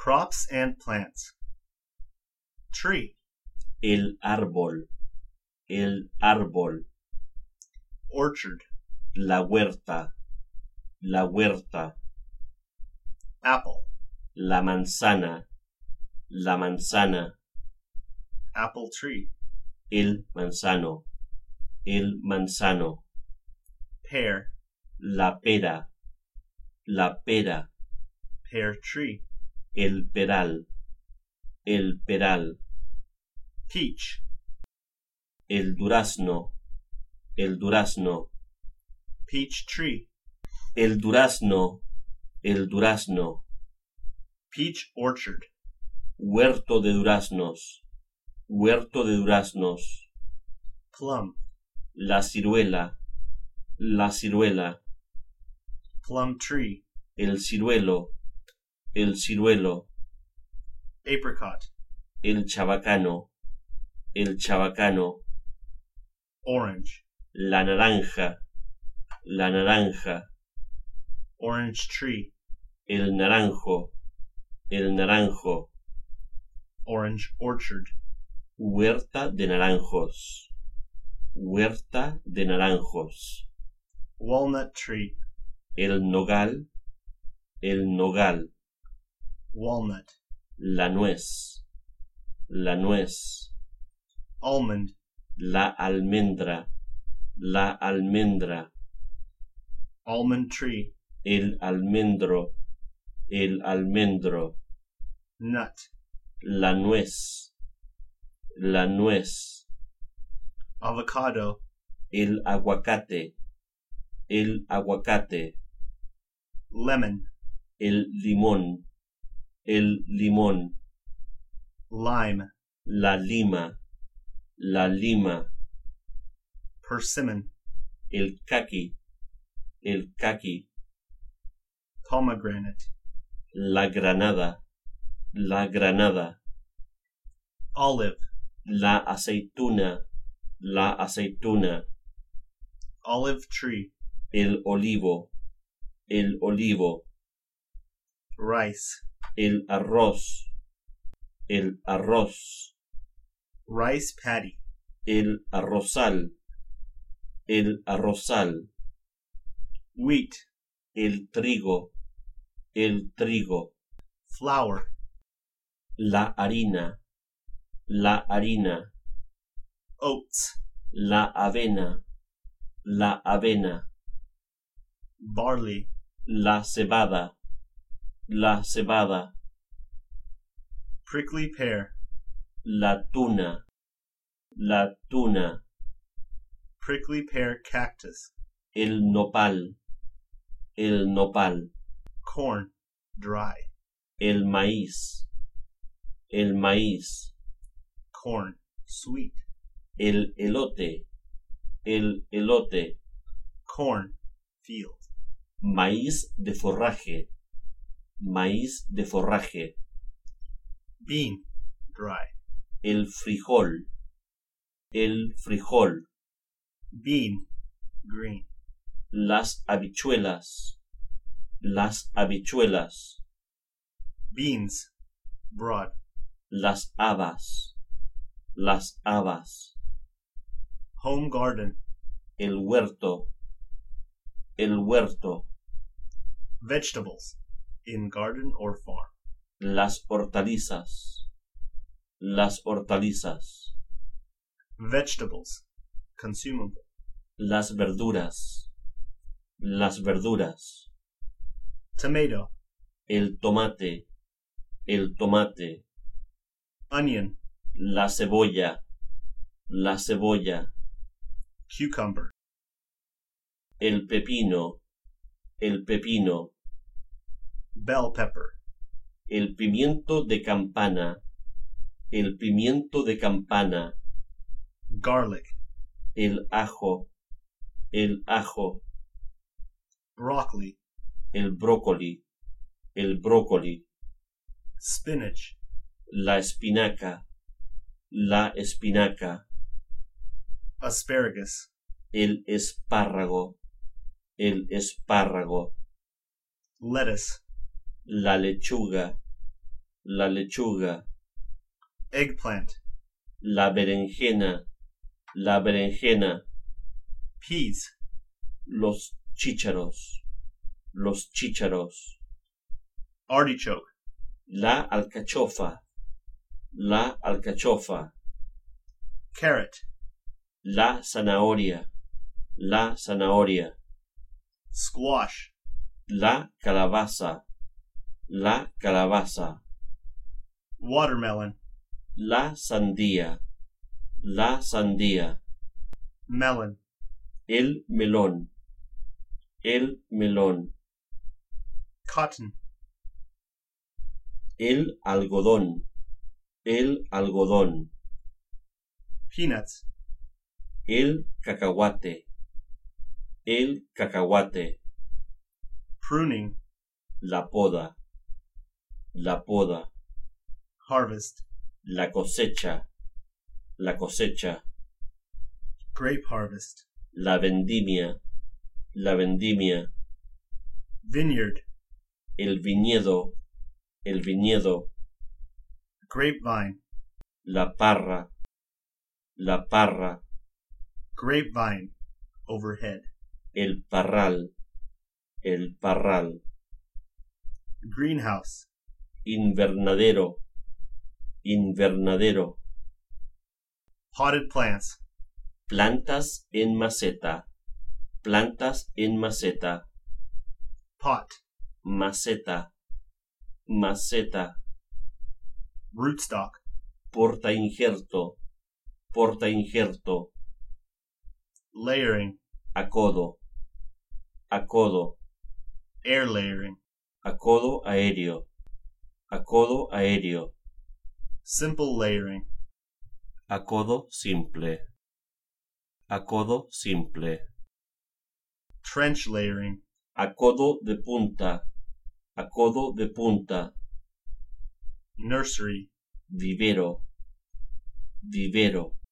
Crops and plants. Tree. el árbol, el árbol, Orchard. la huerta, la huerta, Apple. la manzana, la manzana, Apple tree. el manzano, el manzano, Pear. la pera, la pera, Pear tree. el peral, el peral, Peach. el durazno, el durazno, Peach tree. el durazno, el durazno, Peach orchard. huerto de duraznos, huerto de duraznos, Plum. la ciruela, la ciruela, Plum tree. el ciruelo, el ciruelo, Apricot. el chabacano, el chabacano, Orange. la naranja, la naranja, Orange tree. el naranjo, el naranjo, Orange orchard. huerta de naranjos, huerta de naranjos, Walnut tree. el nogal, el nogal, Walnut. la nuez, la nuez, Almond. la almendra, la almendra, Almond tree. el almendro, el almendro, Nut. la nuez, la nuez, Avocado. el aguacate, el aguacate, Lemon. el limón, el limón, Lime. la lima, la lima, Persimmon. el caqui, el caqui, Pomegranate. la granada, la granada, Olive. la aceituna, la aceituna, Olive tree. el olivo, el olivo, Rice. el arroz, el arroz, Rice paddy. el arrozal, el arrozal, Wheat. el trigo, el trigo, Flour. la harina, la harina, Oats. la avena, la avena, Barley. la cebada, la cebada, Prickly pear. la tuna, la tuna, Prickly pear cactus. el nopal, el nopal, Corn. Dry. el maíz, el maíz, Corn. Sweet. el elote, el elote, Corn. Field. maíz de forraje, maíz de forraje, Bean. Dry. el frijol, el frijol, Bean. Green. las habichuelas, las habichuelas, Beans. Broad. las habas, las habas, Home garden. el huerto, el huerto, Vegetables. In garden or farm. las hortalizas, las hortalizas, Vegetables. Consumable. las verduras, las verduras, Tomato. el tomate, el tomate, Onion. la cebolla, la cebolla, Cucumber. el pepino, el pepino, Bell pepper. el pimiento de campana, el pimiento de campana, Garlic. el ajo, el ajo, Broccoli. el brócoli, el brócoli, Spinach. la espinaca, la espinaca, Asparagus. el espárrago, el espárrago, Lettuce. la lechuga, la lechuga, eggplant, la berenjena, peas, los chícharos, artichoke, la alcachofa, carrot, la zanahoria, squash, la calabaza, watermelon, la sandía, melon, el melón, cotton, el algodón, peanuts, el cacahuate, pruning, la poda, harvest, la cosecha, grape harvest, la vendimia, vineyard, el viñedo, grapevine, la parra, grapevine, overhead, el parral, greenhouse, invernadero, potted plants, plantas en maceta, pot, maceta, rootstock, porta injerto, layering, acodo, air layering, acodo aéreo, simple layering, acodo simple, trench layering, acodo de punta, nursery, vivero,